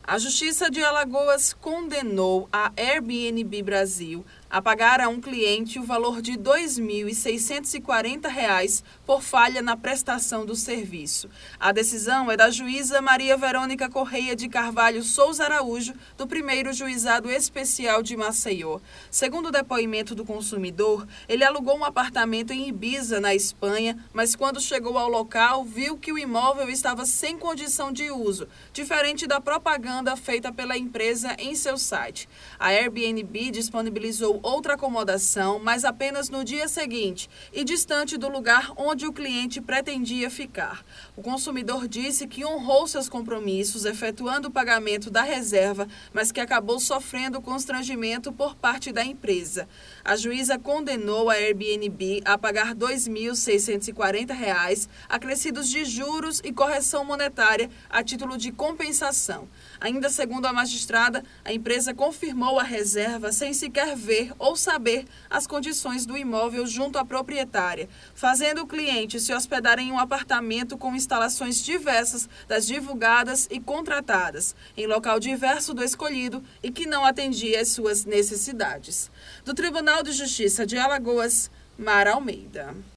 A Justiça de Alagoas condenou a Airbnb Brasil a pagar a um cliente o valor de R$ 2.640 por falha na prestação do serviço. A decisão é da juíza Maria Verônica Correia de Carvalho Souza Araújo, do 1º Juizado Especial de Maceió. Segundo o depoimento do consumidor, ele alugou um apartamento em Ibiza, na Espanha, mas quando chegou ao local, viu que o imóvel estava sem condição de uso, diferente da propaganda feita pela empresa em seu site. A Airbnb disponibilizou outra acomodação, mas apenas no dia seguinte e distante do lugar onde o cliente pretendia ficar. O consumidor disse que honrou seus compromissos, efetuando o pagamento da reserva, mas que acabou sofrendo constrangimento por parte da empresa. A juíza condenou a Airbnb a pagar R$ 2.640, acrescidos de juros e correção monetária a título de compensação. Ainda segundo a magistrada, a empresa confirmou a reserva sem sequer ver ou saber as condições do imóvel junto à proprietária, fazendo o cliente se hospedar em um apartamento com instalações diversas das divulgadas e contratadas, em local diverso do escolhido e que não atendia às suas necessidades. Do Tribunal de Justiça de Alagoas, Mara Almeida.